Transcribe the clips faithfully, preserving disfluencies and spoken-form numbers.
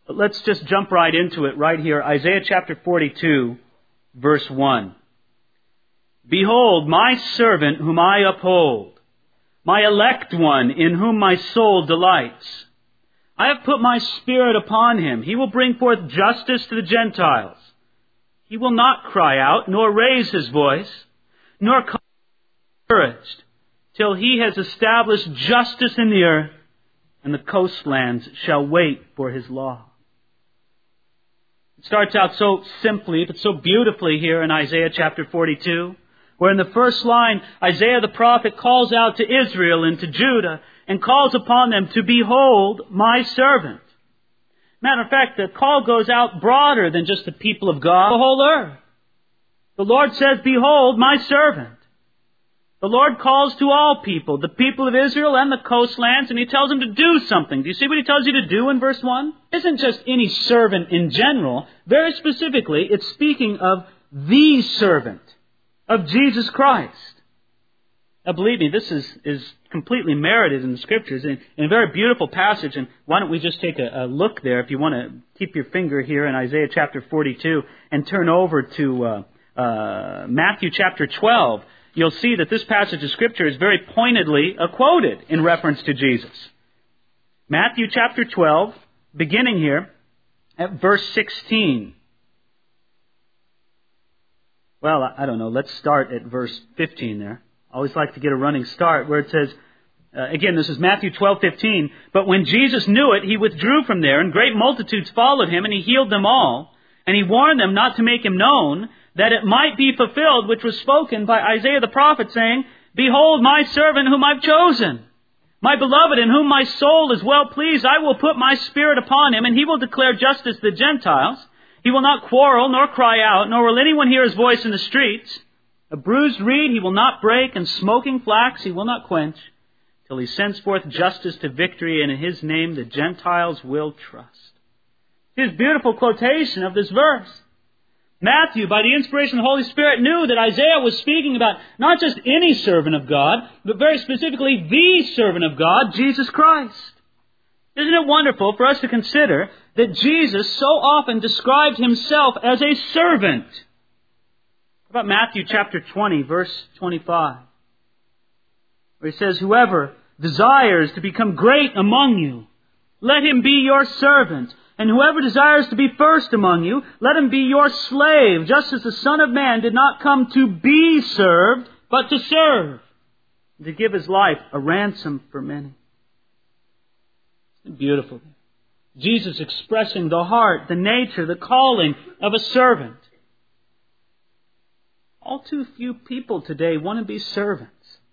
But let's just jump right into it right here. Isaiah chapter forty-two, verse one. Behold, my servant whom I uphold, my elect one in whom my soul delights. I have put my Spirit upon him. He will bring forth justice to the Gentiles. He will not cry out, nor raise his voice, nor call discouraged, till he has established justice in the earth, and the coastlands shall wait for his law. It starts out so simply, but so beautifully here in Isaiah chapter forty-two, where in the first line, Isaiah the prophet calls out to Israel and to Judah, and calls upon them to behold my servant. Matter of fact, the call goes out broader than just the people of God, the whole earth. The Lord says, behold my servant. The Lord calls to all people, the people of Israel and the coastlands, and He tells them to do something. Do you see what He tells you to do in verse one? It isn't just any servant in general. Very specifically, it's speaking of the servant of Jesus Christ. Now believe me, this is, is completely merited in the Scriptures, in, in a very beautiful passage. And why don't we just take a, a look there, if you want to keep your finger here in Isaiah chapter forty-two, and turn over to uh, uh, Matthew chapter twelve. You'll see that this passage of Scripture is very pointedly uh, quoted in reference to Jesus. Matthew chapter twelve, beginning here at verse sixteen. Well, I don't know. Let's start at verse fifteen there. I always like to get a running start where it says, uh, again, this is Matthew twelve fifteen. But when Jesus knew it, He withdrew from there, and great multitudes followed Him, and He healed them all. And He warned them not to make Him known, that it might be fulfilled, which was spoken by Isaiah the prophet, saying, behold, my servant whom I've chosen, my beloved in whom my soul is well pleased. I will put my Spirit upon him, and he will declare justice to the Gentiles. He will not quarrel, nor cry out, nor will anyone hear his voice in the streets. A bruised reed he will not break, and smoking flax he will not quench, till he sends forth justice to victory, and in his name the Gentiles will trust. His beautiful quotation of this verse. Matthew, by the inspiration of the Holy Spirit, knew that Isaiah was speaking about not just any servant of God, but very specifically the servant of God, Jesus Christ. Isn't it wonderful for us to consider that Jesus so often described Himself as a servant? What about Matthew chapter twenty, verse twenty-five, where He says, whoever desires to become great among you, let him be your servant. And whoever desires to be first among you, let him be your slave, just as the Son of Man did not come to be served, but to serve, and to give His life a ransom for many. It's beautiful. Jesus expressing the heart, the nature, the calling of a servant. All too few people today want to be servants.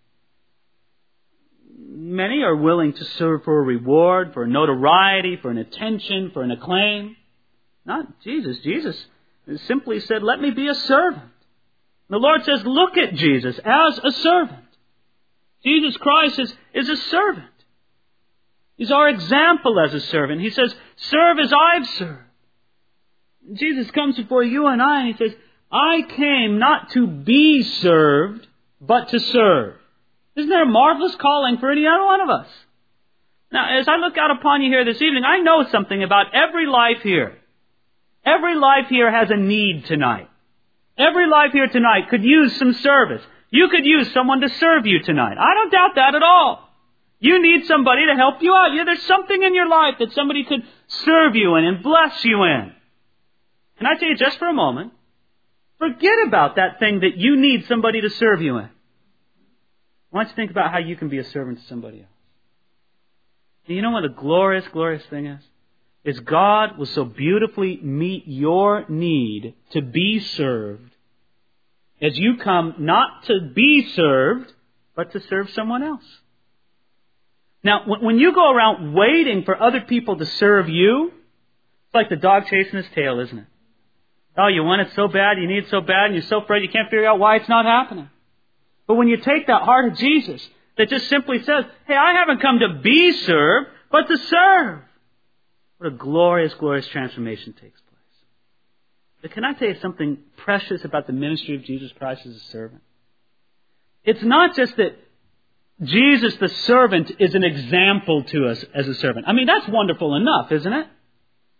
Many are willing to serve for a reward, for notoriety, for an attention, for an acclaim. Not Jesus. Jesus simply said, let me be a servant. The Lord says, look at Jesus as a servant. Jesus Christ is, is a servant. He's our example as a servant. He says, serve as I've served. Jesus comes before you and I and He says, I came not to be served, but to serve. Isn't there a marvelous calling for any one of us? Now, as I look out upon you here this evening, I know something about every life here. Every life here has a need tonight. Every life here tonight could use some service. You could use someone to serve you tonight. I don't doubt that at all. You need somebody to help you out. Yeah, there's something in your life that somebody could serve you in and bless you in. Can I tell you just for a moment, forget about that thing that you need somebody to serve you in. Why don't you think about how you can be a servant to somebody else? And you know what the glorious, glorious thing is? Is God will so beautifully meet your need to be served as you come not to be served, but to serve someone else. Now, when you go around waiting for other people to serve you, it's like the dog chasing his tail, isn't it? Oh, you want it so bad, you need it so bad, and you're so afraid you can't figure out why it's not happening. But when you take that heart of Jesus that just simply says, hey, I haven't come to be served, but to serve. What a glorious, glorious transformation takes place. But can I tell you something precious about the ministry of Jesus Christ as a servant? It's not just that Jesus the servant is an example to us as a servant. I mean, that's wonderful enough, isn't it?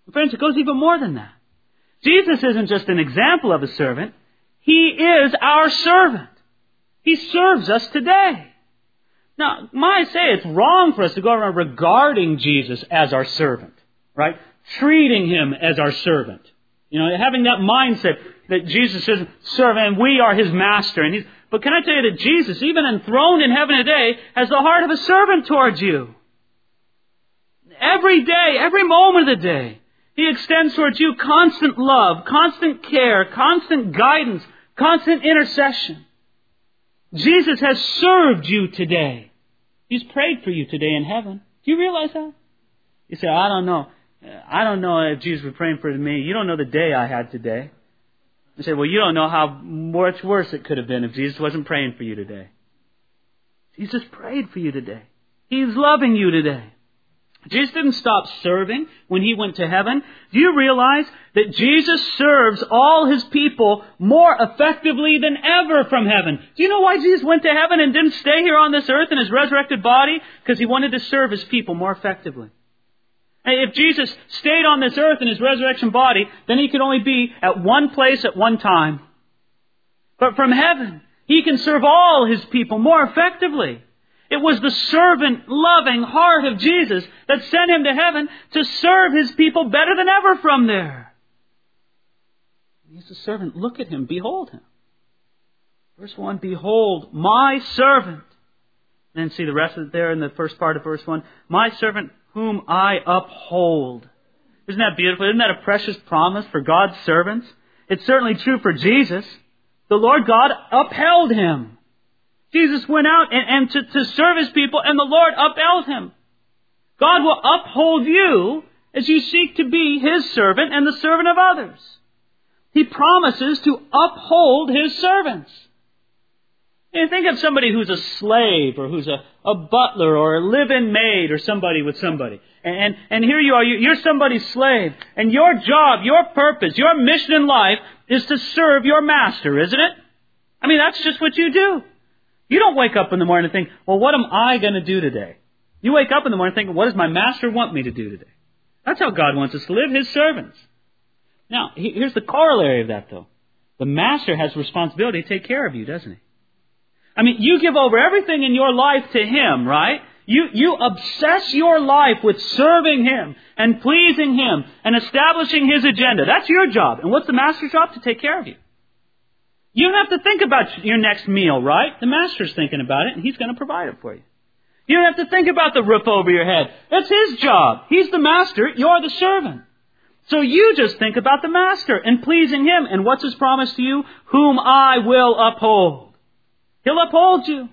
Friends, it goes even more than that. Jesus isn't just an example of a servant. He is our servant. He serves us today. Now, might I say it's wrong for us to go around regarding Jesus as our servant, right? Treating Him as our servant. You know, having that mindset that Jesus is servant and we are His master. And he's, but can I tell you that Jesus, even enthroned in heaven today, has the heart of a servant towards you. Every day, every moment of the day, He extends towards you constant love, constant care, constant guidance, constant intercession. Jesus has served you today. He's prayed for you today in heaven. Do you realize that? You say, I don't know. I don't know if Jesus was praying for me. You don't know the day I had today. You say, well, you don't know how much worse it could have been if Jesus wasn't praying for you today. Jesus prayed for you today. He's loving you today. Jesus didn't stop serving when He went to heaven. Do you realize that Jesus serves all His people more effectively than ever from heaven? Do you know why Jesus went to heaven and didn't stay here on this earth in His resurrected body? Because He wanted to serve His people more effectively. If Jesus stayed on this earth in His resurrection body, then He could only be at one place at one time. But from heaven, He can serve all His people more effectively. It was the servant-loving heart of Jesus that sent Him to heaven to serve His people better than ever from there. He's a servant. Look at Him. Behold Him. Verse one, behold, my servant. And then see the rest of it there in the first part of verse one. My servant whom I uphold. Isn't that beautiful? Isn't that a precious promise for God's servants? It's certainly true for Jesus. The Lord God upheld Him. Jesus went out and, and to, to serve His people, and the Lord upheld Him. God will uphold you as you seek to be His servant and the servant of others. He promises to uphold His servants. You think of somebody who's a slave or who's a, a butler or a live-in maid or somebody with somebody. And, and, and here you are, you're somebody's slave. And your job, your purpose, your mission in life is to serve your master, isn't it? I mean, that's just what you do. You don't wake up in the morning and think, well, what am I going to do today? You wake up in the morning thinking, what does my master want me to do today? That's how God wants us to live, His servants. Now, here's the corollary of that, though. The master has responsibility to take care of you, doesn't he? I mean, you give over everything in your life to Him, right? You, you obsess your life with serving Him and pleasing Him and establishing His agenda. That's your job. And what's the master's job? To take care of you. You don't have to think about your next meal, right? The master's thinking about it, and He's going to provide it for you. You don't have to think about the roof over your head. That's His job. He's the master. You're the servant. So you just think about the master and pleasing Him. And what's His promise to you? Whom I will uphold. He'll uphold you.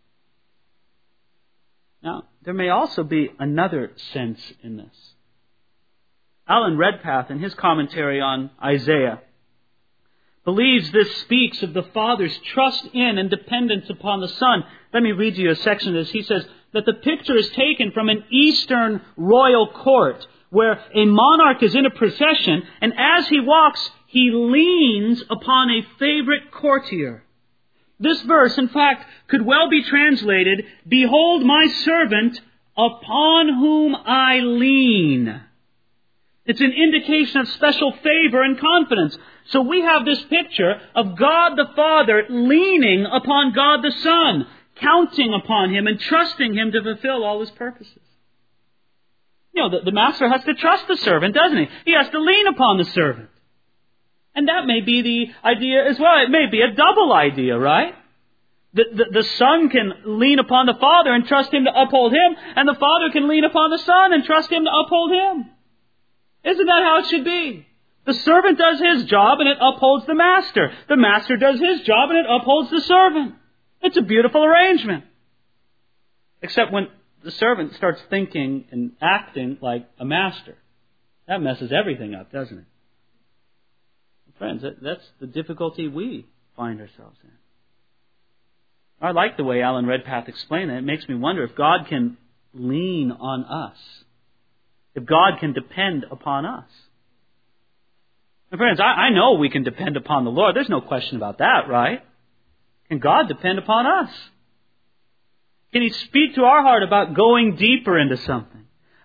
Now, there may also be another sense in this. Alan Redpath, in his commentary on Isaiah, believes this speaks of the Father's trust in and dependence upon the Son. Let me read you a section of this. He says that the picture is taken from an Eastern royal court where a monarch is in a procession, and as he walks, he leans upon a favorite courtier. This verse, in fact, could well be translated, behold my servant upon whom I lean. It's an indication of special favor and confidence. So we have this picture of God the Father leaning upon God the Son, counting upon Him and trusting Him to fulfill all His purposes. You know, the, the master has to trust the servant, doesn't he? He has to lean upon the servant. And that may be the idea as well. It may be a double idea, right? The, the, the Son can lean upon the Father and trust Him to uphold Him, and the Father can lean upon the Son and trust Him to uphold Him. Isn't that how it should be? The servant does his job and it upholds the master. The master does his job and it upholds the servant. It's a beautiful arrangement. Except when the servant starts thinking and acting like a master. That messes everything up, doesn't it? Friends, that, that's the difficulty we find ourselves in. I like the way Alan Redpath explained it. It makes me wonder if God can lean on us. If God can depend upon us. And friends, I, I know we can depend upon the Lord. There's no question about that, right? Can God depend upon us? Can He speak to our heart about going deeper into something?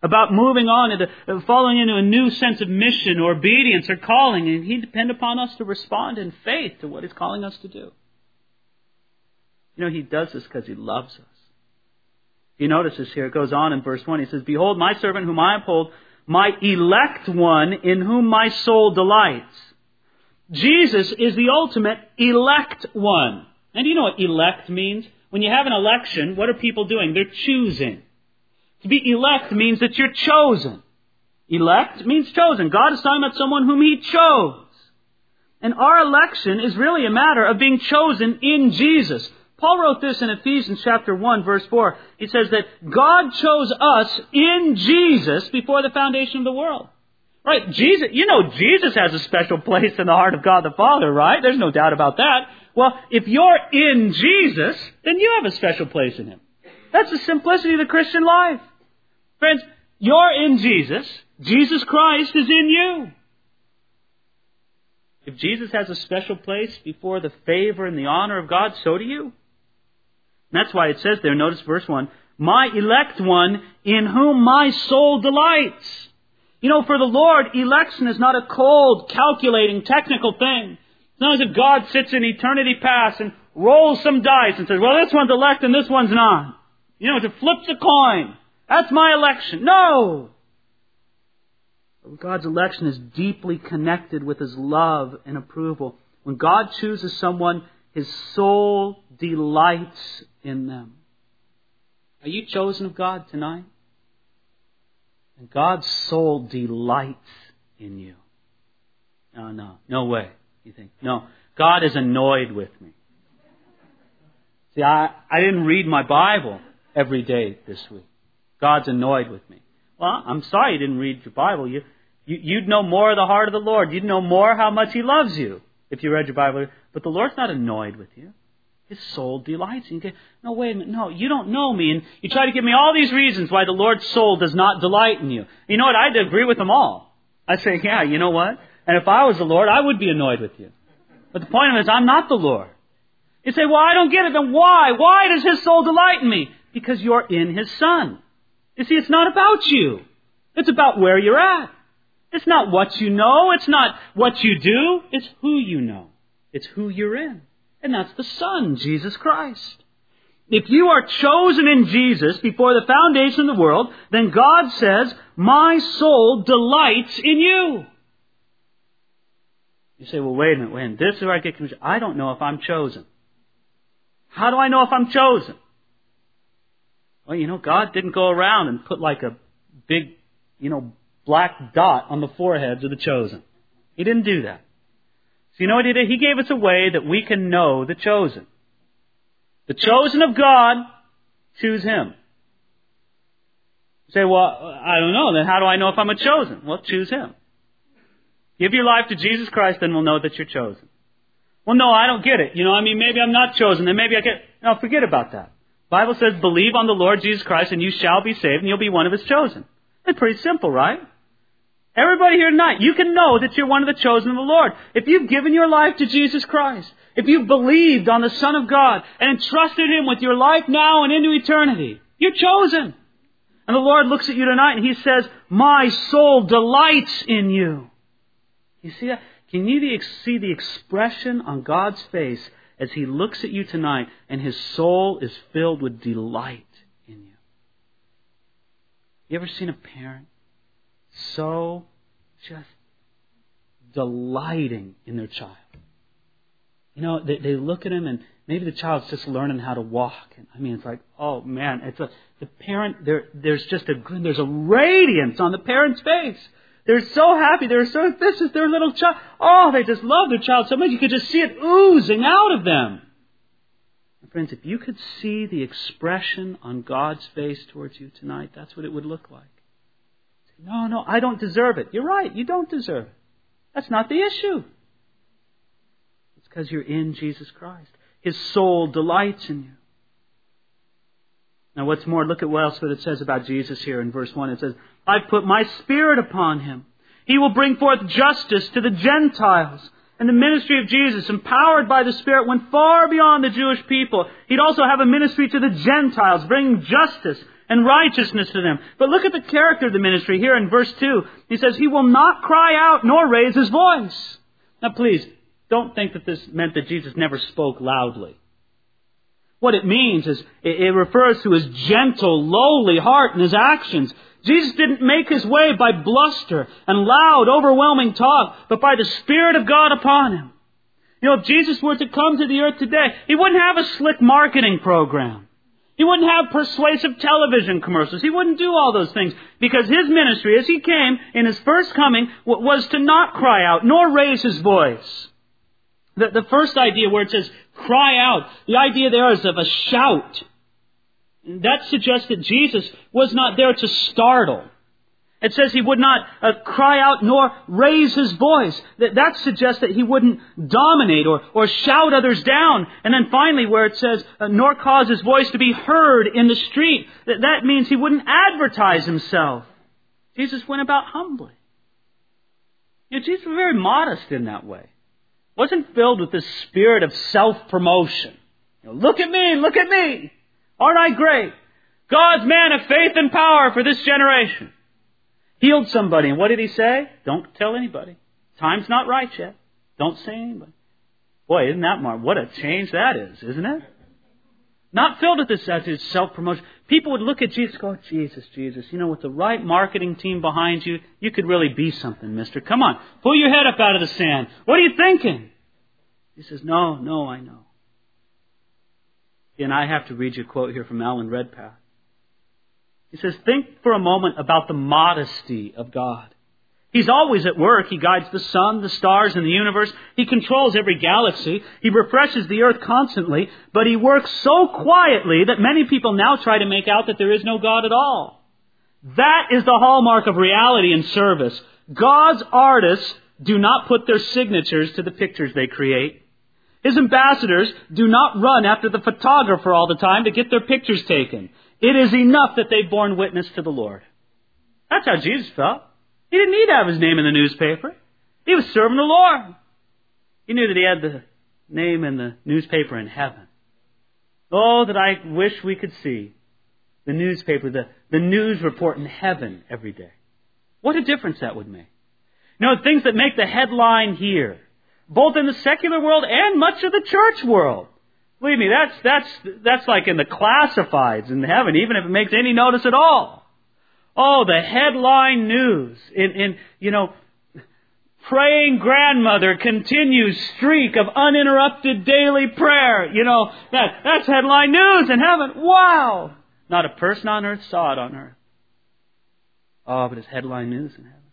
about moving on into falling into a new sense of mission or obedience or calling, and He depends upon us to respond in faith to what He's calling us to do. You know, He does this because He loves us. You notice this here. It goes on in verse one. He says, "Behold, my servant whom I uphold, my elect one in whom my soul delights." Jesus is the ultimate elect one. And do you know what elect means? When you have an election, what are people doing? They're choosing. To be elect means that you're chosen. Elect means chosen. God is talking about someone whom He chose. And our election is really a matter of being chosen in Jesus. Paul wrote this in Ephesians chapter one, verse four. He says that God chose us in Jesus before the foundation of the world. Right? Jesus, you know Jesus has a special place in the heart of God the Father, right? There's no doubt about that. Well, if you're in Jesus, then you have a special place in Him. That's the simplicity of the Christian life. Friends, you're in Jesus. Jesus Christ is in you. If Jesus has a special place before the favor and the honor of God, so do you. And that's why it says there, notice verse one, "My elect one in whom my soul delights." You know, for the Lord, election is not a cold, calculating, technical thing. It's not as if God sits in eternity past and rolls some dice and says, well, this one's elect and this one's not. You know, to flip the coin. That's my election. No! God's election is deeply connected with His love and approval. When God chooses someone, His soul delights in them. Are you chosen of God tonight? And God's soul delights in you. No, no, no way. You think, no, God is annoyed with me. See, I, I didn't read my Bible every day this week. God's annoyed with me. Well, I'm sorry you didn't read your Bible. You, you, you'd know more of the heart of the Lord. You'd know more how much He loves you if you read your Bible. But the Lord's not annoyed with you. His soul delights in you. No, wait a minute. No, you don't know me. And you try to give me all these reasons why the Lord's soul does not delight in you. You know what? I'd agree with them all. I'd say, yeah, you know what? And if I was the Lord, I would be annoyed with you. But the point of it is, I'm not the Lord. You say, well, I don't get it. Then why? Why does His soul delight in me? Because you're in His Son. You see, it's not about you. It's about where you're at. It's not what you know. It's not what you do. It's who you know. It's who you're in. And that's the Son, Jesus Christ. If you are chosen in Jesus before the foundation of the world, then God says, my soul delights in you. You say, well, wait a minute, wait a minute. This is where I get confused. I don't know if I'm chosen. How do I know if I'm chosen? Well, you know, God didn't go around and put like a big, you know, black dot on the foreheads of the chosen. He didn't do that. So you know what He did? He gave us a way that we can know the chosen. The chosen of God, choose Him. You say, well, I don't know. Then how do I know if I'm a chosen? Well, choose Him. Give your life to Jesus Christ, then we'll know that you're chosen. Well, no, I don't get it. You know, I mean, maybe I'm not chosen. Then maybe I get... No, forget about that. The Bible says, believe on the Lord Jesus Christ and you shall be saved and you'll be one of His chosen. It's pretty simple, right? Everybody here tonight, you can know that you're one of the chosen of the Lord. If you've given your life to Jesus Christ, if you've believed on the Son of God and entrusted Him with your life now and into eternity, you're chosen. And the Lord looks at you tonight and He says, my soul delights in you. You see that? Can you see the expression on God's face as He looks at you tonight and His soul is filled with delight in you? You ever seen a parent so just delighting in their child? You know, they, they look at him and maybe the child's just learning how to walk. And I mean, it's like, oh man, it's a the parent. There, there's just a there's a radiance on the parent's face. They're so happy. They're so this is their little child. Oh, they just love their child so much. You could just see it oozing out of them. And friends, if you could see the expression on God's face towards you tonight, that's what it would look like. No, no, I don't deserve it. You're right. You don't deserve it. That's not the issue. It's because you're in Jesus Christ. His soul delights in you. Now, what's more, look at what else it says about Jesus here in verse one. It says, I've put my Spirit upon Him. He will bring forth justice to the Gentiles. And the ministry of Jesus, empowered by the Spirit, went far beyond the Jewish people. He'd also have a ministry to the Gentiles, bringing justice and righteousness to them. But look at the character of the ministry here in verse two. He says, He will not cry out nor raise His voice. Now please, don't think that this meant that Jesus never spoke loudly. What it means is, it refers to His gentle, lowly heart and His actions. Jesus didn't make His way by bluster and loud, overwhelming talk, but by the Spirit of God upon Him. You know, if Jesus were to come to the earth today, He wouldn't have a slick marketing program. He wouldn't have persuasive television commercials. He wouldn't do all those things, because His ministry, as He came in His first coming, was to not cry out nor raise His voice. The, the first idea where it says cry out, the idea there is of a shout. That suggests that Jesus was not there to startle. It says He would not uh, cry out nor raise His voice. That, that suggests that He wouldn't dominate or, or shout others down. And then finally where it says, uh, nor cause His voice to be heard in the street. That, that means He wouldn't advertise Himself. Jesus went about humbly. You know, Jesus was very modest in that way. Wasn't filled with this spirit of self-promotion. You know, look at me, look at me. Aren't I great? God's man of faith and power for this generation. Healed somebody. And what did He say? Don't tell anybody. Time's not right yet. Don't say anybody. Boy, isn't that mar- what a change that is, isn't it? Not filled with this attitude of self-promotion. People would look at Jesus and go, Jesus, Jesus, you know, with the right marketing team behind you, you could really be something, mister. Come on, pull your head up out of the sand. What are you thinking? He says, no, no, I know. And I have to read you a quote here from Alan Redpath. He says, think for a moment about the modesty of God. He's always at work. He guides the sun, the stars, and the universe. He controls every galaxy. He refreshes the earth constantly. But He works so quietly that many people now try to make out that there is no God at all. That is the hallmark of reality and service. God's artists do not put their signatures to the pictures they create. His ambassadors do not run after the photographer all the time to get their pictures taken. It is enough that they've borne witness to the Lord. That's how Jesus felt. He didn't need to have His name in the newspaper. He was serving the Lord. He knew that He had the name in the newspaper in heaven. Oh, that I wish we could see the newspaper, the, the news report in heaven every day. What a difference that would make. You know, things that make the headline here, both in the secular world and much of the church world. Believe me, that's that's that's like in the classifieds in heaven, even if it makes any notice at all. Oh, the headline news in, in you know, praying grandmother continues streak of uninterrupted daily prayer. You know, that that's headline news in heaven. Wow! Not a person on earth saw it on earth. Oh, but it's headline news in heaven.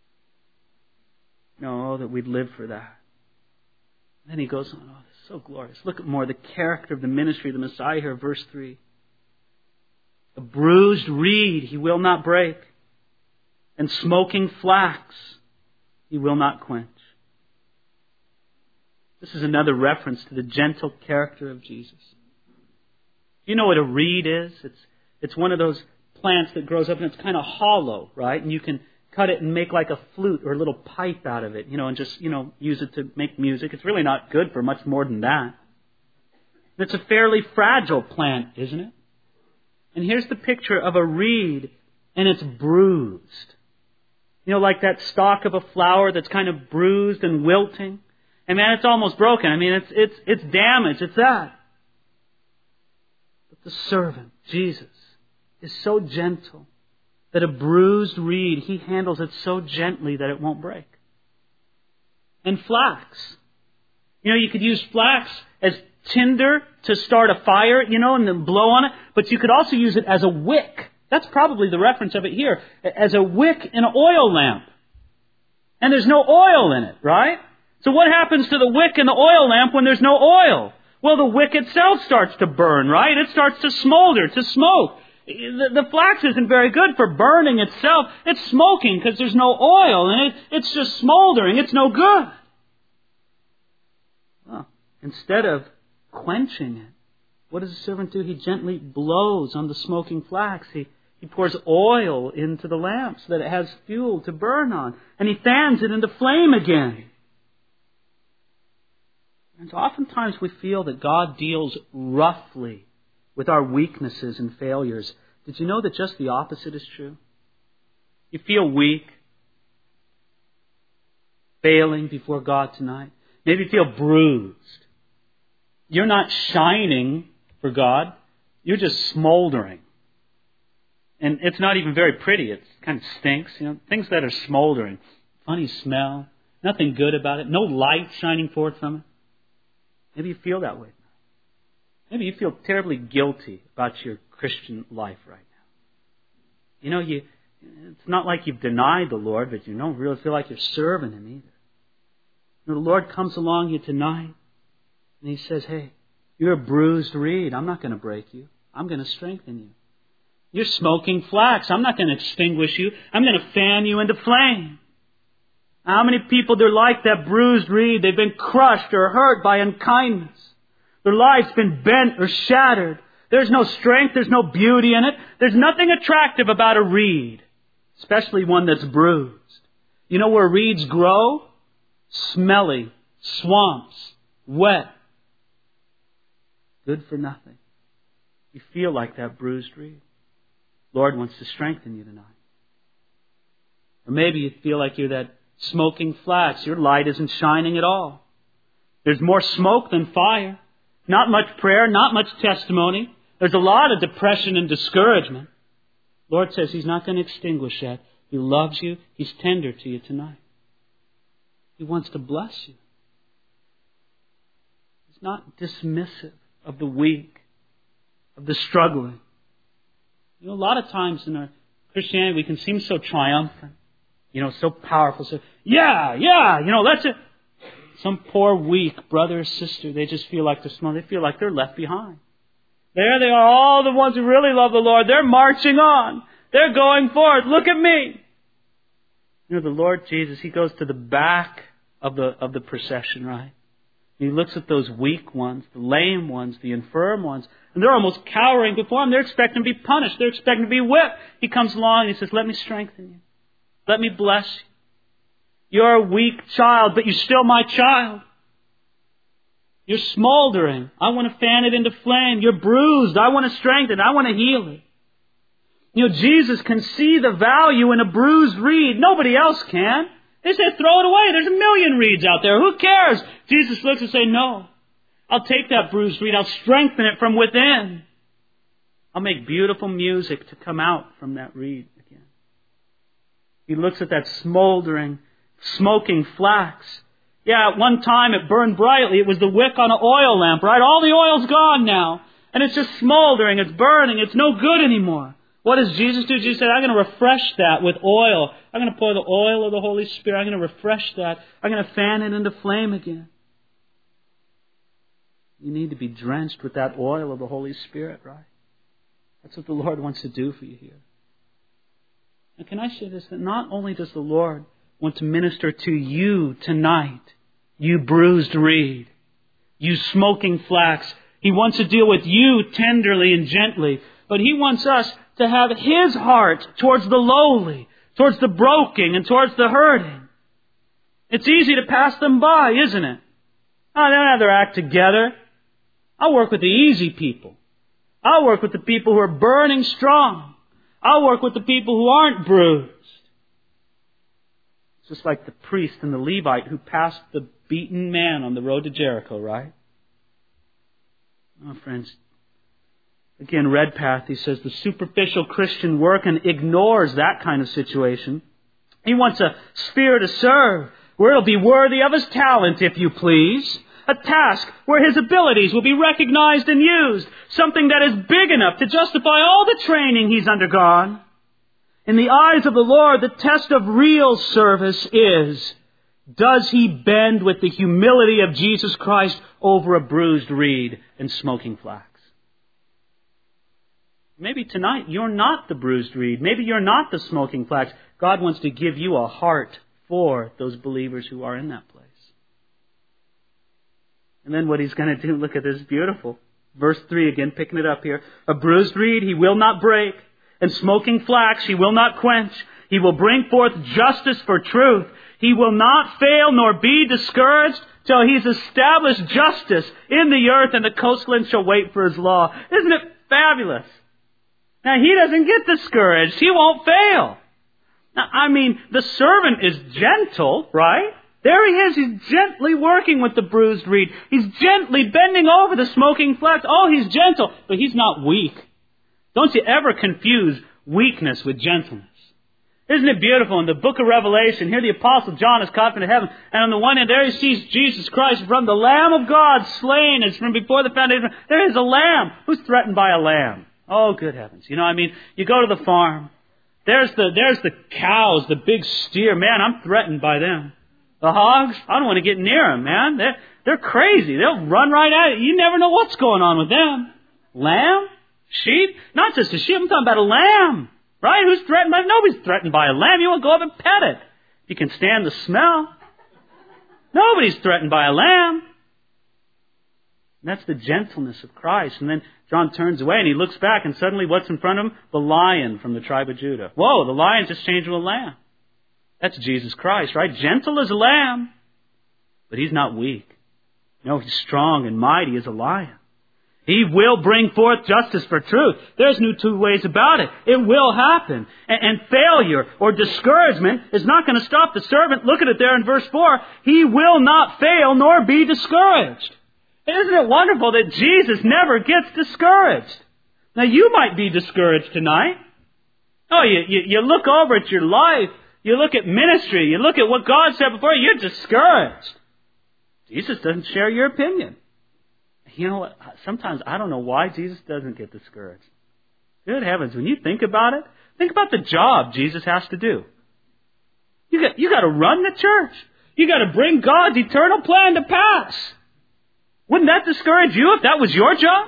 No, that we'd live for that. Then he goes on, oh, this is so glorious. Look at more the character of the ministry of the Messiah here, verse three. A bruised reed He will not break, and smoking flax He will not quench. This is another reference to the gentle character of Jesus. You know what a reed is? It's it's one of those plants that grows up and it's kind of hollow, right? And you can cut it and make like a flute or a little pipe out of it, you know, and just, you know, use it to make music. It's really not good for much more than that. It's a fairly fragile plant, isn't it? And here's the picture of a reed, and it's bruised. You know, like that stalk of a flower that's kind of bruised and wilting. And man, it's almost broken. I mean, it's it's it's damaged. It's that. But the servant, Jesus, is so gentle that a bruised reed, He handles it so gently that it won't break. And flax. You know, you could use flax as tinder to start a fire, you know, and then blow on it. But you could also use it as a wick. That's probably the reference of it here. As a wick in an oil lamp. And there's no oil in it, right? So what happens to the wick in the oil lamp when there's no oil? Well, the wick itself starts to burn, right? It starts to smolder, to smoke. The, the flax isn't very good for burning itself. It's smoking because there's no oil, and it, it's just smoldering. It's no good. Well, instead of quenching it, what does the servant do? He gently blows on the smoking flax. He, he pours oil into the lamp so that it has fuel to burn on. And He fans it into flame again. And so oftentimes we feel that God deals roughly with our weaknesses and failures. Did you know that just the opposite is true? You feel weak, failing before God tonight. Maybe you feel bruised. You're not shining for God. You're just smoldering. And it's not even very pretty. It kind of stinks. You know, things that are smoldering. Funny smell. Nothing good about it. No light shining forth from it. Maybe you feel that way. Maybe you feel terribly guilty about your Christian life right now. You know, you it's not like you've denied the Lord, but you don't really feel like you're serving Him either. You know, the Lord comes along you tonight, and He says, hey, you're a bruised reed. I'm not going to break you. I'm going to strengthen you. You're smoking flax. I'm not going to extinguish you. I'm going to fan you into flame. How many people, they're like that bruised reed. They've been crushed or hurt by unkindness. Their life's been bent or shattered. There's no strength. There's no beauty in it. There's nothing attractive about a reed, especially one that's bruised. You know where reeds grow? Smelly, swamps, wet. Good for nothing. You feel like that bruised reed. Lord wants to strengthen you tonight. Or maybe you feel like you're that smoking flax. Your light isn't shining at all. There's more smoke than fire. Not much prayer, not much testimony. There's a lot of depression and discouragement. Lord says He's not going to extinguish that. He loves you. He's tender to you tonight. He wants to bless you. He's not dismissive of the weak, of the struggling. You know, a lot of times in our Christianity, we can seem so triumphant, you know, so powerful. So, yeah, yeah, you know, that's it. Some poor, weak brother or sister, they just feel like they're small. They feel like they're left behind. There they are, all the ones who really love the Lord. They're marching on. They're going forth. Look at me. You know, the Lord Jesus, He goes to the back of the of the procession, right? He looks at those weak ones, the lame ones, the infirm ones, and they're almost cowering before Him. They're expecting to be punished. They're expecting to be whipped. He comes along and He says, let me strengthen you. Let me bless you. You're a weak child, but you're still my child. You're smoldering. I want to fan it into flame. You're bruised. I want to strengthen. I want to heal it. You know, Jesus can see the value in a bruised reed. Nobody else can. They say, throw it away. There's a million reeds out there. Who cares? Jesus looks and says, no. I'll take that bruised reed. I'll strengthen it from within. I'll make beautiful music to come out from that reed again. He looks at that smoldering, smoking flax. Yeah, at one time it burned brightly. It was the wick on an oil lamp, right? All the oil's gone now. And it's just smoldering. It's burning. It's no good anymore. What does Jesus do? Jesus said, I'm going to refresh that with oil. I'm going to pour the oil of the Holy Spirit. I'm going to refresh that. I'm going to fan it into flame again. You need to be drenched with that oil of the Holy Spirit, right? That's what the Lord wants to do for you here. And can I say this? That not only does the Lord want to minister to you tonight, you bruised reed, you smoking flax. He wants to deal with you tenderly and gently. But He wants us to have His heart towards the lowly, towards the broken, and towards the hurting. It's easy to pass them by, isn't it? Oh, they don't have their act together. I'll work with the easy people. I'll work with the people who are burning strong. I'll work with the people who aren't bruised. It's just like the priest and the Levite who passed the beaten man on the road to Jericho, right? Oh, friends, again, Redpath, he says, the superficial Christian working ignores that kind of situation. He wants a sphere to serve where it'll be worthy of his talent, if you please. A task where his abilities will be recognized and used. Something that is big enough to justify all the training he's undergone. In the eyes of the Lord, the test of real service is, does he bend with the humility of Jesus Christ over a bruised reed and smoking flax? Maybe tonight you're not the bruised reed. Maybe you're not the smoking flax. God wants to give you a heart for those believers who are in that place. And then what He's going to do, look at this, beautiful. Verse three again, picking it up here. A bruised reed He will not break, and smoking flax He will not quench. He will bring forth justice for truth. He will not fail nor be discouraged till He's established justice in the earth, and the coastlands shall wait for His law. Isn't it fabulous? Now, he doesn't get discouraged. He won't fail. Now, I mean, the servant is gentle, right? There he is. He's gently working with the bruised reed. He's gently bending over the smoking flax. Oh, he's gentle, but he's not weak. Don't you ever confuse weakness with gentleness. Isn't it beautiful? In the book of Revelation, here the Apostle John is caught into heaven, and on the one hand, there he sees Jesus Christ from the Lamb of God slain as from before the foundation. There is a lamb. Who's threatened by a lamb? Oh, good heavens. You know, I mean, you go to the farm. There's the, there's the cows, the big steer. Man, I'm threatened by them. The hogs, I don't want to get near them, man. They're, they're crazy. They'll run right at you. You never know what's going on with them. Lamb? Sheep? Not just a sheep. I'm talking about a lamb. Right? Who's threatened by? Nobody's threatened by a lamb. You want to go up and pet it. You can stand the smell. Nobody's threatened by a lamb. And that's the gentleness of Christ. And then John turns away and he looks back, and suddenly what's in front of him? The lion from the tribe of Judah. Whoa, the lion just changed to a lamb. That's Jesus Christ, right? Gentle as a lamb. But he's not weak. No, he's strong and mighty as a lion. He will bring forth justice for truth. There's no two ways about it. It will happen. And, and failure or discouragement is not going to stop the servant. Look at it there in verse four. He will not fail nor be discouraged. Isn't it wonderful that Jesus never gets discouraged? Now, you might be discouraged tonight. Oh, you, you, you look over at your life. You look at ministry. You look at what God said before you. You're discouraged. Jesus doesn't share your opinion. You know what? Sometimes I don't know why Jesus doesn't get discouraged. Good heavens, when you think about it, think about the job Jesus has to do. You got, you got to run the church. You got to bring God's eternal plan to pass. Wouldn't that discourage you if that was your job?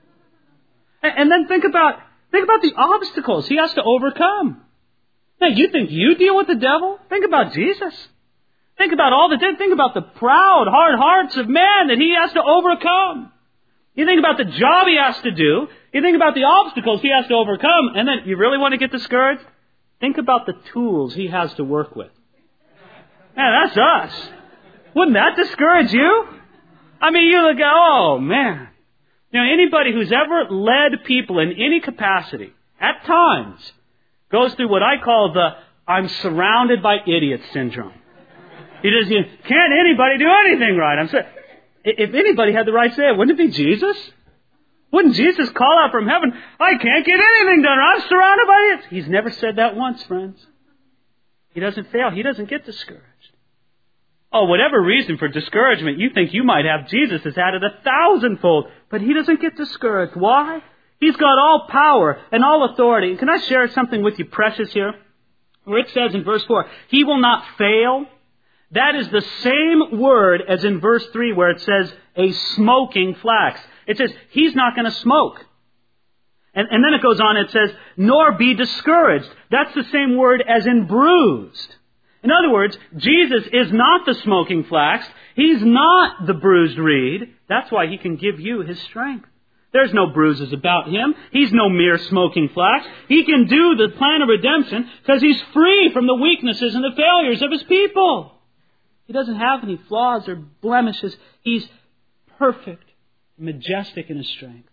And, and then think about, think about the obstacles he has to overcome. Now, you think you deal with the devil? Think about Jesus. Think about all the, think about the proud, hard hearts of man that he has to overcome. You think about the job he has to do. You think about the obstacles he has to overcome. And then you really want to get discouraged? Think about the tools he has to work with. Man, that's us. Wouldn't that discourage you? I mean, you look at, oh, man. You know, anybody who's ever led people in any capacity, at times, goes through what I call the I'm surrounded by idiots syndrome. He just, you, can't anybody do anything right? I'm saying, if anybody had the right to say it, wouldn't it be Jesus? Wouldn't Jesus call out from heaven, I can't get anything done, I'm surrounded by it? He's never said that once, friends. He doesn't fail. He doesn't get discouraged. Oh, whatever reason for discouragement you think you might have, Jesus has had it a thousandfold. But he doesn't get discouraged. Why? He's got all power and all authority. Can I share something with you precious here? Where it says in verse four, he will not fail. That is the same word as in verse three where it says a smoking flax. It says he's not going to smoke. And, and then it goes on, it says, nor be discouraged. That's the same word as in bruised. In other words, Jesus is not the smoking flax. He's not the bruised reed. That's why he can give you his strength. There's no bruises about him. He's no mere smoking flax. He can do the plan of redemption because he's free from the weaknesses and the failures of his people. He doesn't have any flaws or blemishes. He's perfect, majestic in his strength.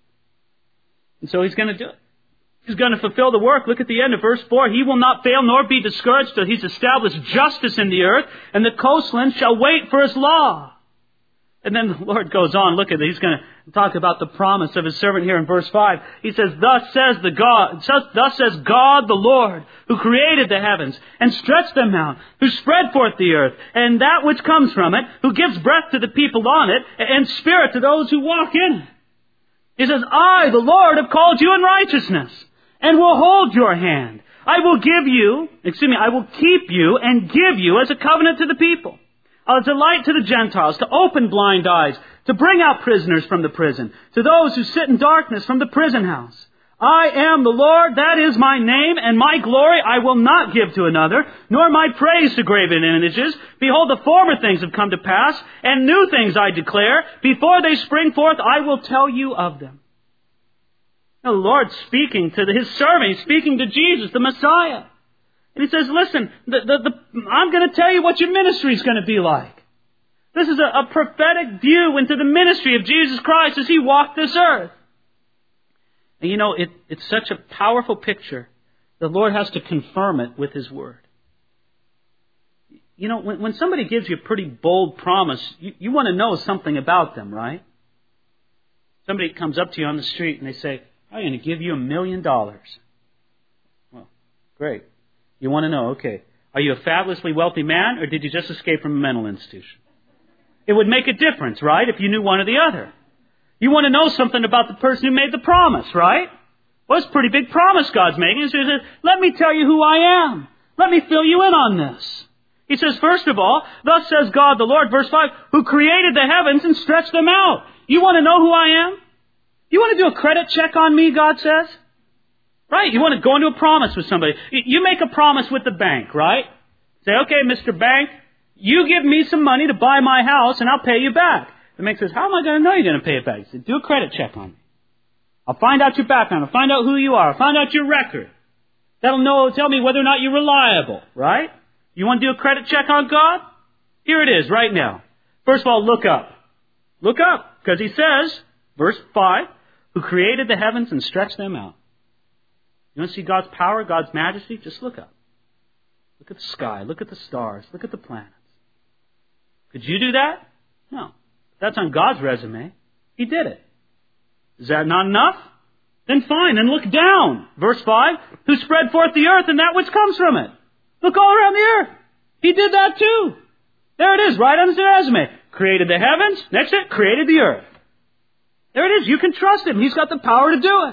And so he's going to do it. He's going to fulfill the work. Look at the end of verse four. He will not fail nor be discouraged till he's established justice in the earth, and the coastlands shall wait for his law. And then the Lord goes on. Look at it. He's going to talk about the promise of his servant here in verse five. He says, Thus says the God, thus says God the Lord, who created the heavens and stretched them out, who spread forth the earth and that which comes from it, who gives breath to the people on it and spirit to those who walk in it. He says, I, the Lord, have called you in righteousness and will hold your hand. I will give you, excuse me, I will keep you and give you as a covenant to the people. As a light to the Gentiles, to open blind eyes, to bring out prisoners from the prison, to those who sit in darkness from the prison house. I am the Lord, that is my name, and my glory I will not give to another, nor my praise to graven images. Behold, the former things have come to pass, and new things I declare. Before they spring forth, I will tell you of them. Now, the Lord's speaking to his servant. He's speaking to Jesus, the Messiah. And he says, listen, the, the, the, I'm going to tell you what your ministry is going to be like. This is a, a prophetic view into the ministry of Jesus Christ as he walked this earth. And you know, it, it's such a powerful picture. The Lord has to confirm it with His Word. You know, when, when somebody gives you a pretty bold promise, you, you want to know something about them, right? Somebody comes up to you on the street and they say, I'm going to give you a million dollars. Well, great. You want to know, okay, are you a fabulously wealthy man or did you just escape from a mental institution? It would make a difference, right, if you knew one or the other. You want to know something about the person who made the promise, right? Well, it's a pretty big promise God's making. He says, let me tell you who I am. Let me fill you in on this. He says, first of all, thus says God the Lord, verse five, who created the heavens and stretched them out. You want to know who I am? You want to do a credit check on me, God says? Right? You want to go into a promise with somebody. You make a promise with the bank, right? Say, okay, Mister Bank, you give me some money to buy my house and I'll pay you back. The bank says, how am I going to know you're going to pay it back? He said, do a credit check on me. I'll find out your background. I'll find out who you are. I'll find out your record. That'll know, tell me whether or not you're reliable, right? You want to do a credit check on God? Here it is right now. First of all, look up. Look up, because He says, verse five, who created the heavens and stretched them out. You want to see God's power, God's majesty? Just look up. Look at the sky. Look at the stars. Look at the planets. Could you do that? No. That's on God's resume. He did it. Is that not enough? Then fine, then look down. Verse five, who spread forth the earth and that which comes from it. Look all around the earth. He did that too. There it is, right on his resume. Created the heavens. Next it, created the earth. There it is. You can trust Him. He's got the power to do it.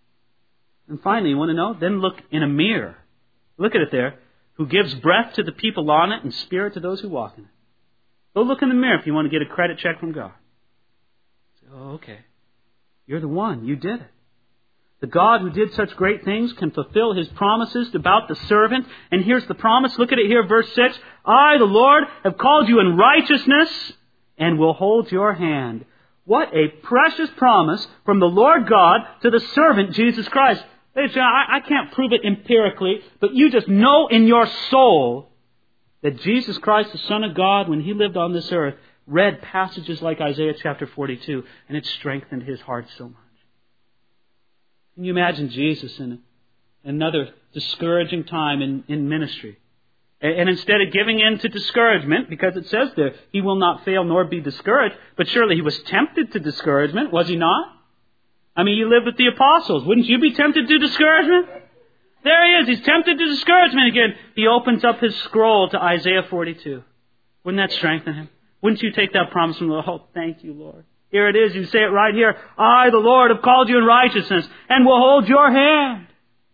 And finally, you want to know? Then look in a mirror. Look at it there. Who gives breath to the people on it and spirit to those who walk in it. Go look in the mirror if you want to get a credit check from God. Say, oh, okay. You're the one. You did it. The God who did such great things can fulfill His promises about the servant. And here's the promise. Look at it here, verse six. I, the Lord, have called you in righteousness and will hold your hand. What a precious promise from the Lord God to the servant, Jesus Christ. Ladies and gentlemen, I, I can't prove it empirically, but you just know in your soul that Jesus Christ, the Son of God, when He lived on this earth, read passages like Isaiah chapter forty-two, and it strengthened his heart so much. Can you imagine Jesus in another discouraging time in, in ministry? And, and instead of giving in to discouragement, because it says there, He will not fail nor be discouraged, but surely He was tempted to discouragement, was He not? I mean, you lived with the apostles. Wouldn't you be tempted to discouragement? There He is. He's tempted to discouragement again. He opens up His scroll to Isaiah forty-two. Wouldn't that strengthen him? Wouldn't you take that promise from the Lord? Oh, thank you, Lord. Here it is. You say it right here. I, the Lord, have called you in righteousness and will hold your hand.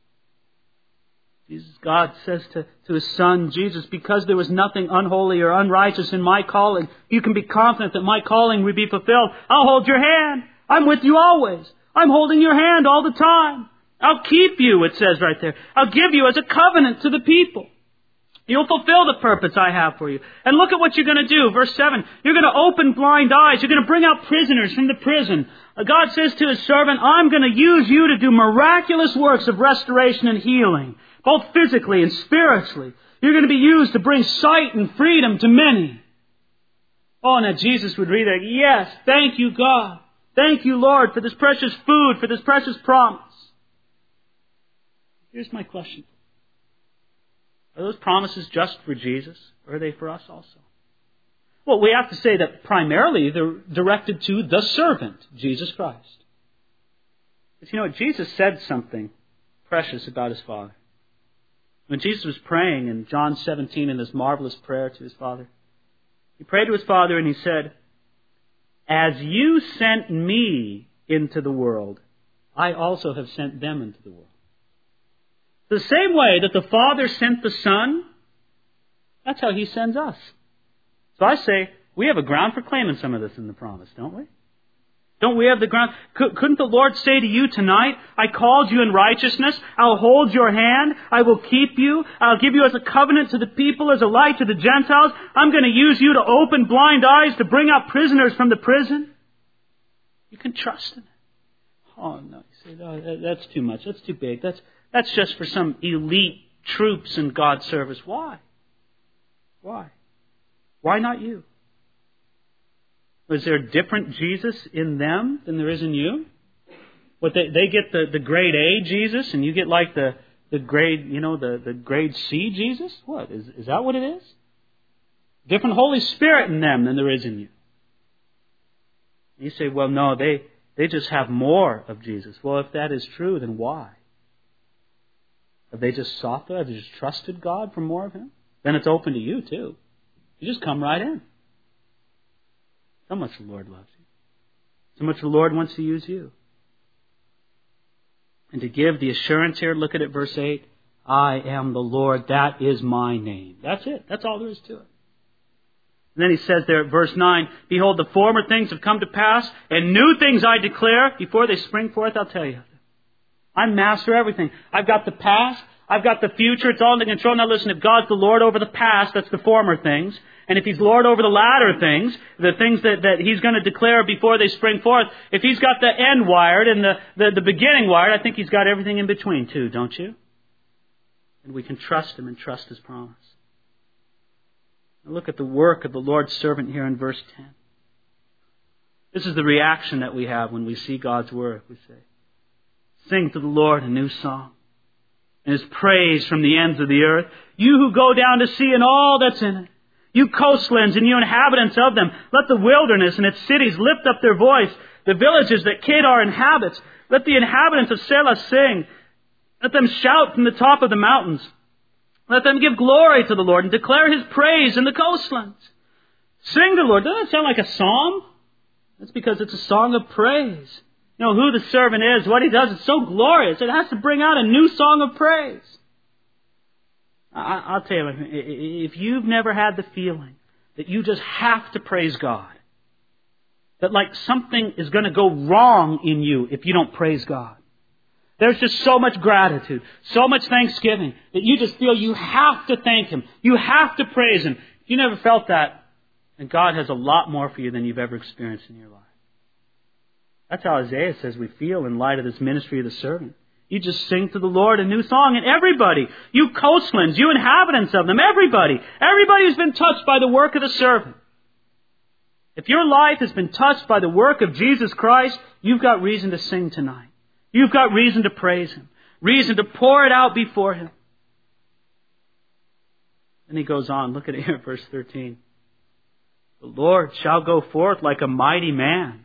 Jesus, God says to, to His Son, Jesus, because there was nothing unholy or unrighteous in my calling, you can be confident that my calling will be fulfilled. I'll hold your hand. I'm with you always. I'm holding your hand all the time. I'll keep you, it says right there. I'll give you as a covenant to the people. You'll fulfill the purpose I have for you. And look at what you're going to do. Verse seven, you're going to open blind eyes. You're going to bring out prisoners from the prison. God says to His servant, I'm going to use you to do miraculous works of restoration and healing, both physically and spiritually. You're going to be used to bring sight and freedom to many. Oh, now Jesus would read that. Yes, thank you, God. Thank you, Lord, for this precious food, for this precious promise. Here's my question. Are those promises just for Jesus, or are they for us also? Well, we have to say that primarily they're directed to the servant, Jesus Christ. But you know what? Jesus said something precious about His Father. When Jesus was praying in John seventeen in this marvelous prayer to His Father, He prayed to His Father and He said, as you sent me into the world, I also have sent them into the world. The same way that the Father sent the Son, that's how He sends us. So I say, we have a ground for claiming some of this in the promise, don't we? Don't we have the ground? Couldn't the Lord say to you tonight, I called you in righteousness, I'll hold your hand, I will keep you, I'll give you as a covenant to the people, as a light to the Gentiles, I'm going to use you to open blind eyes, to bring out prisoners from the prison? You can trust in it. Oh, no, you say, oh, that's too much, that's too big, that's That's just for some elite troops in God's service. Why? Why? Why not you? Is there a different Jesus in them than there is in you? What they, they get the, the grade A Jesus and you get like the, the grade, you know, the, the grade C Jesus? What? Is, is that what it is? Different Holy Spirit in them than there is in you. You say, well, no, they, they just have more of Jesus. Well, if that is true, then why? Have they just sought that? Have they just trusted God for more of Him? Then it's open to you, too. You just come right in. So much the Lord loves you. So much the Lord wants to use you. And to give the assurance here, look at it, verse eight. I am the Lord, that is my name. That's it. That's all there is to it. And then he says there at verse nine, behold, the former things have come to pass, and new things I declare. Before they spring forth, I'll tell you. I'm master of everything. I've got the past. I've got the future. It's all under control. Now listen, if God's the Lord over the past, that's the former things. And if He's Lord over the latter things, the things that, that He's going to declare before they spring forth, if He's got the end wired and the, the, the beginning wired, I think He's got everything in between too, don't you? And we can trust Him and trust His promise. Now look at the work of the Lord's servant here in verse ten. This is the reaction that we have when we see God's Word. We say, sing to the Lord a new song, and His praise from the ends of the earth. You who go down to sea and all that's in it. You coastlands and you inhabitants of them. Let the wilderness and its cities lift up their voice. The villages that Kedar inhabits. Let the inhabitants of Selah sing. Let them shout from the top of the mountains. Let them give glory to the Lord and declare His praise in the coastlands. Sing to the Lord. Doesn't that sound like a psalm? That's because it's a song of praise. You know, who the servant is, what he does, it's so glorious. It has to bring out a new song of praise. I, I'll tell you, if you've never had the feeling that you just have to praise God, that like something is going to go wrong in you if you don't praise God. There's just so much gratitude, so much thanksgiving, that you just feel you have to thank Him. You have to praise Him. If you never felt that, then God has a lot more for you than you've ever experienced in your life. That's how Isaiah says we feel in light of this ministry of the servant. You just sing to the Lord a new song. And everybody, you coastlands, you inhabitants of them, everybody, everybody who's been touched by the work of the servant. If your life has been touched by the work of Jesus Christ, you've got reason to sing tonight. You've got reason to praise Him. Reason to pour it out before Him. And he goes on. Look at it here, verse thirteen. The Lord shall go forth like a mighty man.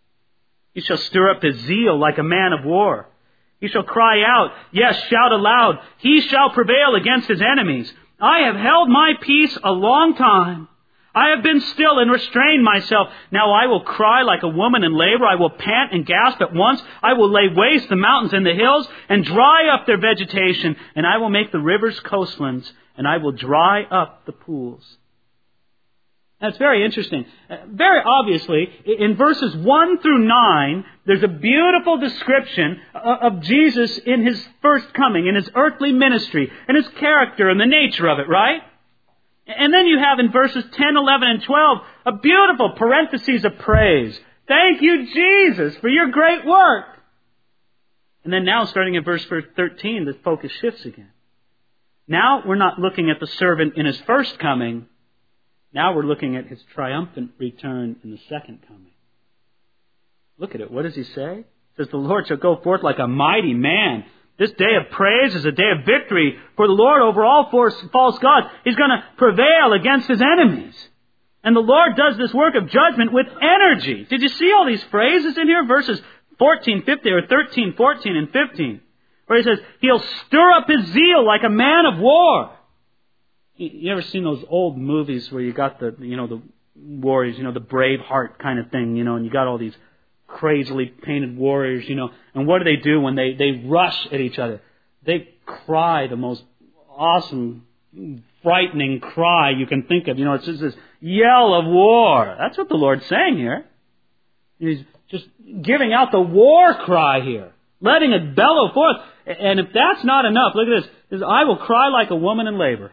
He shall stir up His zeal like a man of war. He shall cry out, yes, shout aloud. He shall prevail against his enemies. I have held my peace a long time. I have been still and restrained myself. Now I will cry like a woman in labor. I will pant and gasp at once. I will lay waste the mountains and the hills and dry up their vegetation. And I will make the rivers coastlands, and I will dry up the pools. That's very interesting. Very obviously, in verses one through nine, there's a beautiful description of Jesus in His first coming, in His earthly ministry, and His character and the nature of it, right? And then you have in verses ten, eleven, and twelve, a beautiful parentheses of praise. Thank you, Jesus, for your great work. And then now, starting at verse thirteen, the focus shifts again. Now we're not looking at the servant in His first coming. Now we're looking at His triumphant return in the second coming. Look at it. What does He say? It says, the Lord shall go forth like a mighty man. This day of praise is a day of victory for the Lord over all false gods. He's going to prevail against His enemies. And the Lord does this work of judgment with energy. Did you see all these phrases in here? Verses fourteen, fifteen, or thirteen, fourteen, and fifteen. Where He says, He'll stir up His zeal like a man of war. You ever seen those old movies where you got the, you know, the warriors, you know, the Braveheart kind of thing, you know, and you got all these crazily painted warriors, you know, and what do they do when they, they rush at each other? They cry the most awesome, frightening cry you can think of. You know, it's just this yell of war. That's what the Lord's saying here. He's just giving out the war cry here, letting it bellow forth. And if that's not enough, look at this. It says, I will cry like a woman in labor.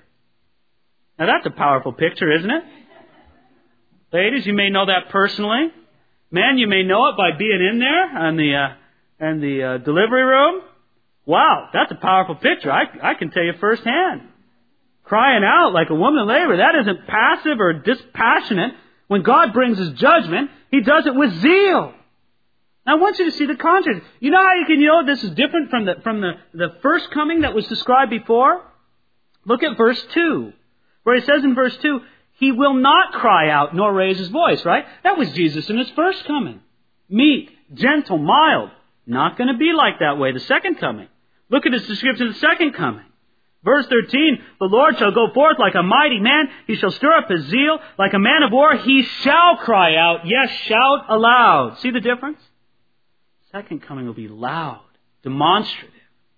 Now that's a powerful picture, isn't it? Ladies, you may know that personally. Men, you may know it by being in there in the uh, in the uh, delivery room. Wow, that's a powerful picture. I I can tell you firsthand. Crying out like a woman in labor, that isn't passive or dispassionate. When God brings His judgment, He does it with zeal. Now I want you to see the contrast. You know how you can know this is different from the from the, the first coming that was described before? Look at verse two, where it says in verse two, He will not cry out nor raise His voice, right? That was Jesus in His first coming. Meek, gentle, mild. Not going to be like that way the second coming. Look at His description of the second coming. Verse thirteen, The Lord shall go forth like a mighty man. He shall stir up His zeal. Like a man of war, He shall cry out. Yes, shout aloud. See the difference? Second coming will be loud, demonstrative.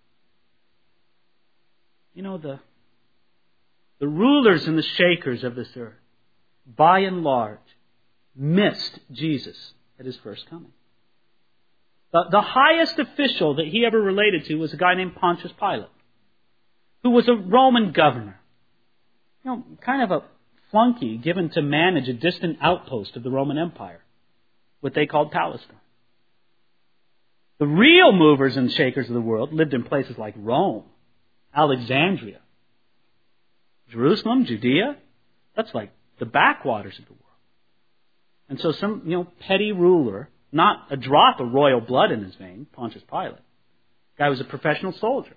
You know, the, the rulers and the shakers of this earth, by and large, missed Jesus at His first coming. The, the highest official that He ever related to was a guy named Pontius Pilate, who was a Roman governor. You know, kind of a flunky given to manage a distant outpost of the Roman Empire, what they called Palestine. The real movers and shakers of the world lived in places like Rome, Alexandria, Jerusalem, Judea. That's like the backwaters of the world. And so some, you know, petty ruler, not a drop of royal blood in his vein, Pontius Pilate. Guy was a professional soldier.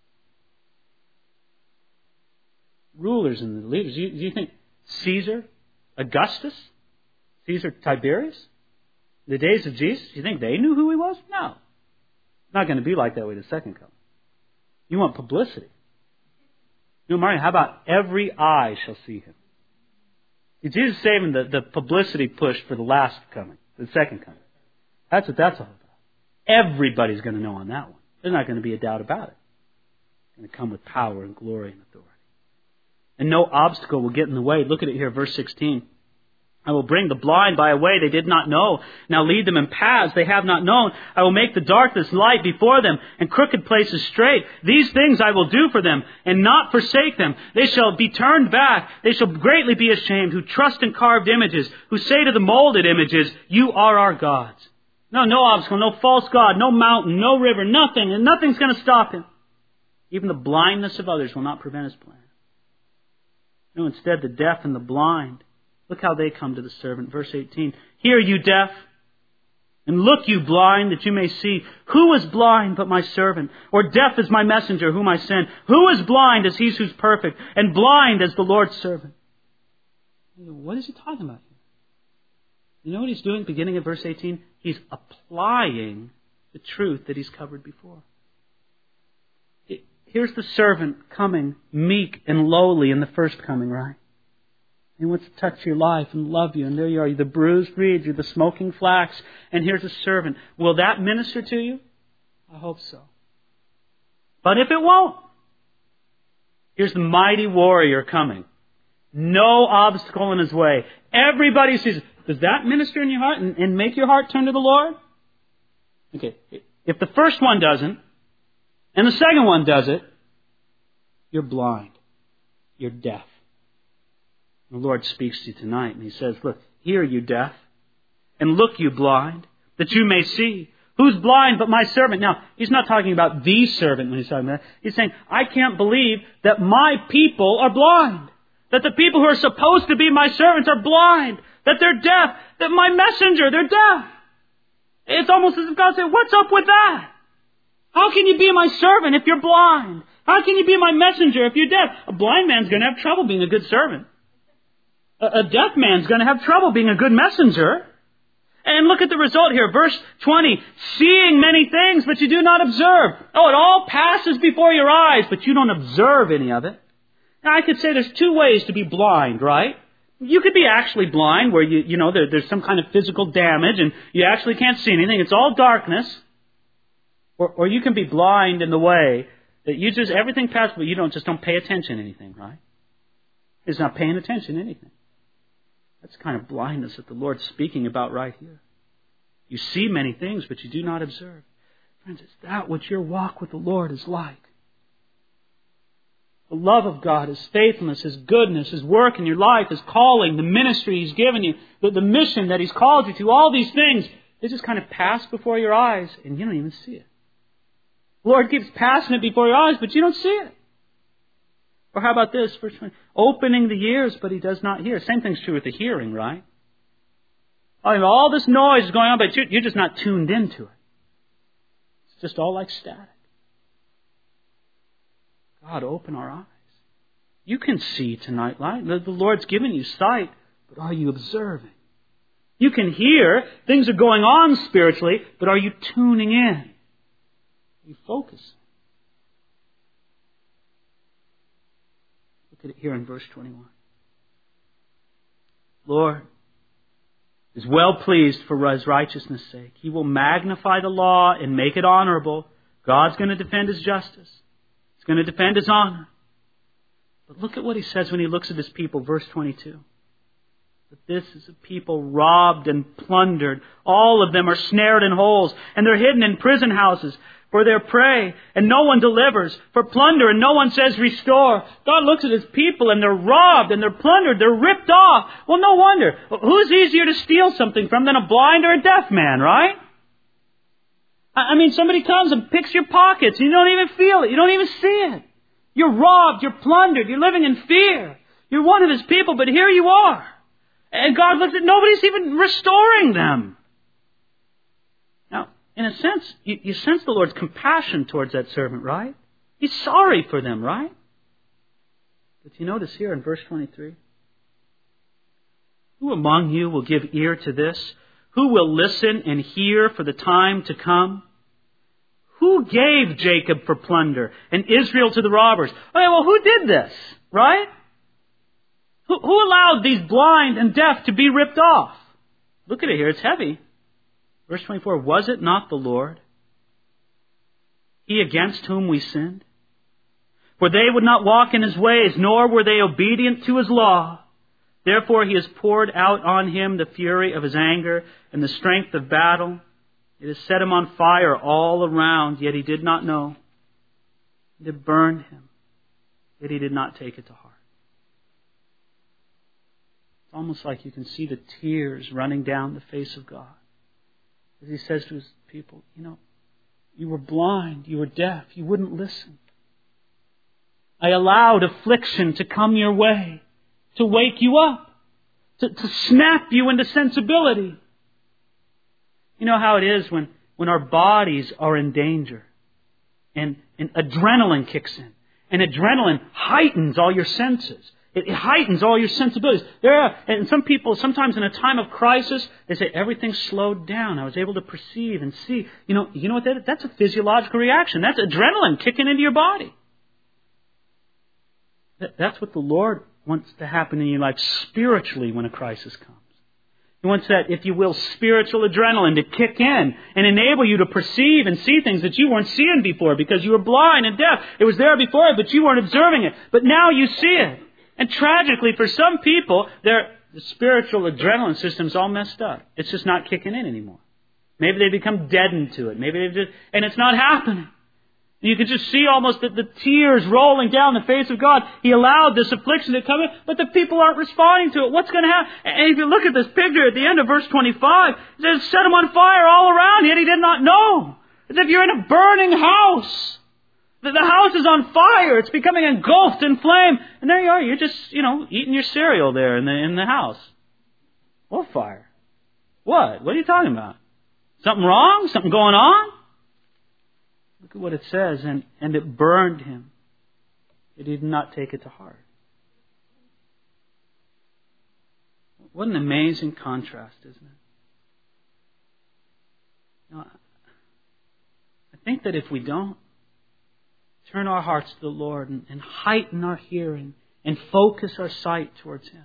Rulers and the leaders. Do you, do you think Caesar, Augustus, Caesar Tiberius, the days of Jesus, do you think they knew who he was? No. It's not going to be like that way the second coming. You want publicity. You know, Mario, how about every eye shall see Him? Jesus is saving the, the publicity push for the last coming, the second coming. That's what that's all about. Everybody's going to know on that one. There's not going to be a doubt about it. It's going to come with power and glory and authority. And no obstacle will get in the way. Look at it here, verse sixteen. I will bring the blind by a way they did not know. Now lead them in paths they have not known. I will make the darkness light before them and crooked places straight. These things I will do for them and not forsake them. They shall be turned back. They shall greatly be ashamed who trust in carved images, who say to the molded images, You are our gods. No, no obstacle, no false god, no mountain, no river, nothing, and nothing's going to stop Him. Even the blindness of others will not prevent His plan. No, instead the deaf and the blind, look how they come to the servant. Verse eighteen, Hear you deaf, and look you blind, that you may see. Who is blind but my servant? Or deaf as my messenger whom I send? Who is blind as he who's perfect, and blind as the Lord's servant? What is he talking about here? You know what he's doing beginning at verse eighteen? He's applying the truth that he's covered before. Here's the servant coming meek and lowly in the first coming, right? He wants to touch your life and love you. And there you are. You're the bruised reed. You're the smoking flax. And here's a servant. Will that minister to you? I hope so. But if it won't, here's the mighty warrior coming. No obstacle in his way. Everybody sees. Does that minister in your heart and, and make your heart turn to the Lord? Okay. If the first one doesn't, and the second one does it, you're blind. You're deaf. The Lord speaks to you tonight and He says, look, hear you deaf, and look you blind, that you may see. Who's blind but my servant? Now, He's not talking about the servant when He's talking about that. He's saying, I can't believe that my people are blind. That the people who are supposed to be my servants are blind. That they're deaf. That my messenger, they're deaf. It's almost as if God said, what's up with that? How can you be my servant if you're blind? How can you be my messenger if you're deaf? A blind man's going to have trouble being a good servant. A deaf man's going to have trouble being a good messenger. And look at the result here. Verse twenty. Seeing many things, but you do not observe. Oh, it all passes before your eyes, but you don't observe any of it. Now, I could say there's two ways to be blind, right? You could be actually blind, where you, you know, there, there's some kind of physical damage, and you actually can't see anything. It's all darkness. Or, or you can be blind in the way that you just, everything passes, but you don't just don't pay attention to anything, right? It's not paying attention to anything. That's the kind of blindness that the Lord's speaking about right here. You see many things, but you do not observe. Friends, is that what your walk with the Lord is like? The love of God, His faithfulness, His goodness, His work in your life, His calling, the ministry He's given you, the, the mission that He's called you to, all these things, they just kind of pass before your eyes and you don't even see it. The Lord keeps passing it before your eyes, but you don't see it. Or how about this? Verse twenty, opening the ears, but He does not hear. Same thing's true with the hearing, right? I mean, all this noise is going on, but you're just not tuned into it. It's just all like static. God, open our eyes. You can see tonight, right? The Lord's given you sight, but are you observing? You can hear, things are going on spiritually, but are you tuning in? Are you focusing? Look at it here in verse twenty-one. Lord is well pleased for His righteousness' sake. He will magnify the law and make it honorable. God's going to defend His justice. He's going to defend His honor. But look at what He says when He looks at His people, verse twenty-two. That this is a people robbed and plundered. All of them are snared in holes, and they're hidden in prison houses for their prey, and no one delivers, for plunder, and no one says restore. God looks at His people, and they're robbed, and they're plundered, they're ripped off. Well, no wonder. Who's easier to steal something from than a blind or a deaf man, right? I mean, somebody comes and picks your pockets, and you don't even feel it. You don't even see it. You're robbed, you're plundered, you're living in fear. You're one of His people, but here you are. And God looks at, nobody's even restoring them. Now, in a sense, you, you sense the Lord's compassion towards that servant, right? He's sorry for them, right? But you notice here in verse twenty-three, who among you will give ear to this? Who will listen and hear for the time to come? Who gave Jacob for plunder and Israel to the robbers? Okay, well, who did this, right? Who, who allowed these blind and deaf to be ripped off? Look at it here, it's heavy. Verse twenty-four, was it not the Lord, He against whom we sinned? For they would not walk in His ways, nor were they obedient to His law. Therefore He has poured out on him the fury of His anger and the strength of battle. It has set him on fire all around, yet he did not know. It had burned him, yet he did not take it to heart. It's almost like you can see the tears running down the face of God as He says to His people, you know, you were blind, you were deaf, you wouldn't listen. I allowed affliction to come your way, to wake you up, to, to snap you into sensibility. You know how it is when, when our bodies are in danger and, and adrenaline kicks in. And adrenaline heightens all your senses. It, it heightens all your sensibilities. There are, and some people, sometimes in a time of crisis, they say, everything slowed down. I was able to perceive and see. You know, you know what that is? That's a physiological reaction. That's adrenaline kicking into your body. That, that's what the Lord wants to happen in your life spiritually when a crisis comes. He wants that, if you will, spiritual adrenaline to kick in and enable you to perceive and see things that you weren't seeing before because you were blind and deaf. It was there before, but you weren't observing it. But now you see it. And tragically, for some people, their the spiritual adrenaline system's all messed up. It's just not kicking in anymore. Maybe they become deadened to it. Maybe they just, and it's not happening. You can just see almost the, the tears rolling down the face of God. He allowed this affliction to come in, but the people aren't responding to it. What's going to happen? And if you look at this picture at the end of verse twenty-five, it says, set him on fire all around, yet he did not know. As if you're in a burning house. The, the house is on fire. It's becoming engulfed in flame. And there you are. You're just, you know, eating your cereal there in the, in the house. What fire? What? What are you talking about? Something wrong? Something going on? Look at what it says, and, and it burned him. It did not take it to heart. What an amazing contrast, isn't it? You know, I think that if we don't turn our hearts to the Lord and, and heighten our hearing and focus our sight towards Him,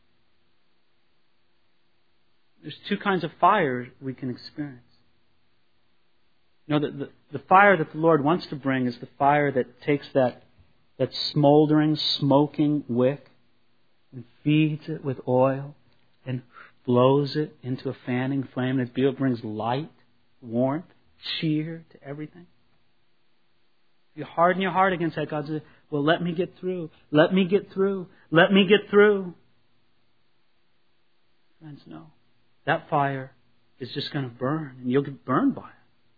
there's two kinds of fire we can experience. You know, the, the, the fire that the Lord wants to bring is the fire that takes that, that smoldering, smoking wick and feeds it with oil and blows it into a fanning flame. And it brings light, warmth, cheer to everything. If you harden your heart against that, God says, well, let me get through. Let me get through. Let me get through. Friends, no. That fire is just going to burn, and you'll get burned by it.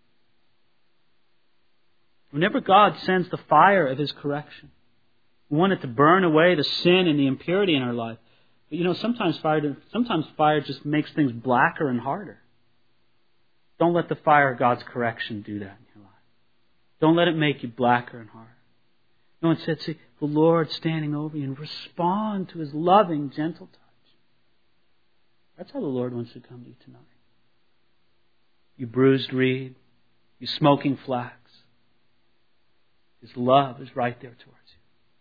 Whenever God sends the fire of His correction, we want it to burn away the sin and the impurity in our life. But you know, sometimes fire, sometimes fire just makes things blacker and harder. Don't let the fire of God's correction do that in your life. Don't let it make you blacker and harder. No, instead, see the Lord standing over you and respond to His loving, gentle touch. That's how the Lord wants to come to you tonight. You bruised reed, you smoking flax. His love is right there towards you.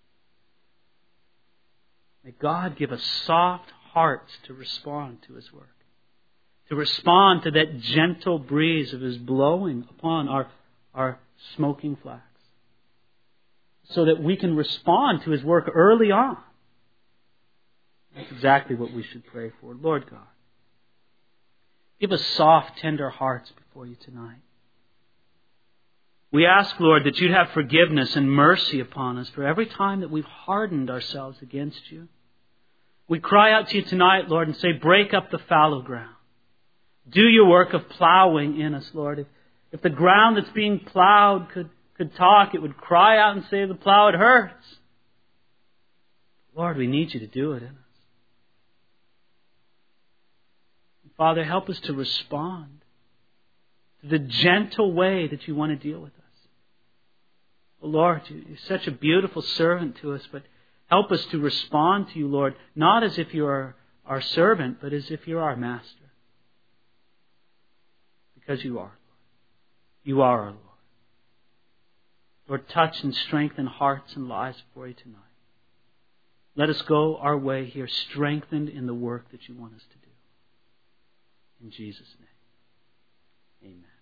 May God give us soft hearts to respond to His work. To respond to that gentle breeze of His blowing upon our, our smoking flax. So that we can respond to His work early on. That's exactly what we should pray for. Lord God, give us soft, tender hearts before you tonight. We ask, Lord, that you'd have forgiveness and mercy upon us for every time that we've hardened ourselves against you. We cry out to you tonight, Lord, and say, break up the fallow ground. Do your work of plowing in us, Lord. If, if the ground that's being plowed could, could talk, it would cry out and say, the plow, it hurts. Lord, we need you to do it in us. Father, help us to respond to the gentle way that you want to deal with us. Oh, Lord, you're such a beautiful servant to us, but help us to respond to you, Lord, not as if you are our servant, but as if you're our master. Because you are, Lord. You are our Lord. Lord, touch and strengthen hearts and lives for you tonight. Let us go our way here, strengthened in the work that you want us to do. In Jesus' name, amen.